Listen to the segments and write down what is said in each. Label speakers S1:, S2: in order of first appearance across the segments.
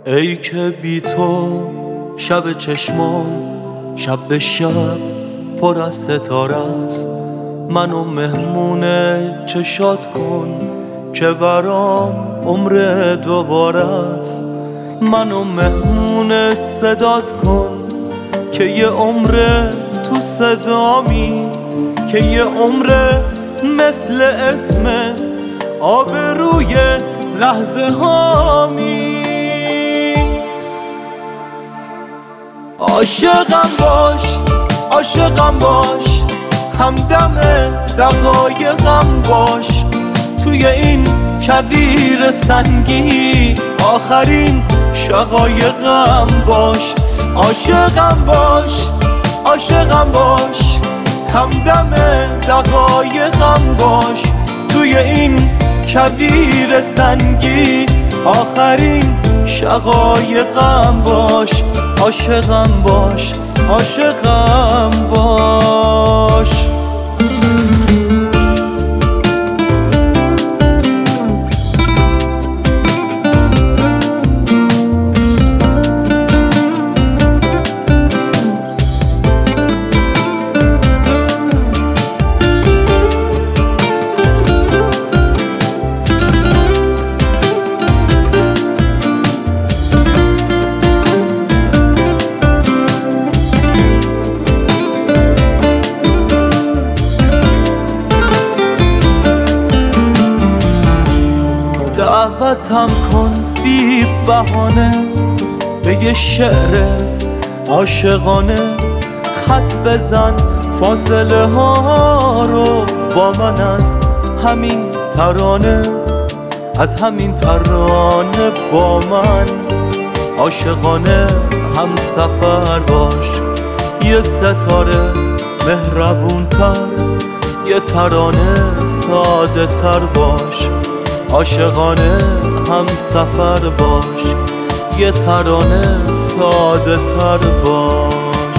S1: ای که بی تو شب چشمام شب به شب پر از ستاره است. منو مهمون چشات کن که برام عمر دوباره است. منو مهمون صدات کن که یه عمر تو صدامی، که یه عمر مثل اسمت آبروی لحظه هامی. عاشقم باش عاشقم باش، همدم دقایقم باش، توی این کویر سنگی آخرین شقایقم باش. عاشقم باش عاشقم باش، همدم دقایقم باش، توی این کویر سنگی آخرین شقایقم باش. عاشقم باش عاشقم باش. دعوتم کن بی بهانه به یه شعر عاشقانه، خط بزن فاصله ها رو با من از همین ترانه، از همین ترانه با من عاشقانه هم سفر باش. یه ستاره مهربون تر، یه ترانه ساده تر باش. عاشقانه هم سفر باش، یه ترانه ساده تر باش.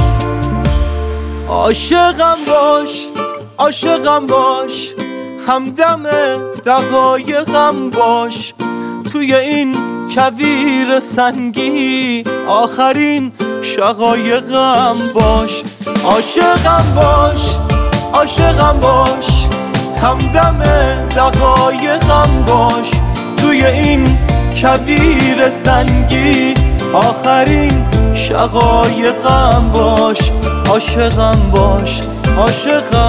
S1: عاشقم باش عاشقم باش، همدم دقایقم باش، توی این کویر سنگی آخرین شقایقم باش. عاشقم باش عاشقم باش، همدم دقایقم باش، توی این کویر سنگی آخرین شقایقم باش. عاشقم باش عاشقم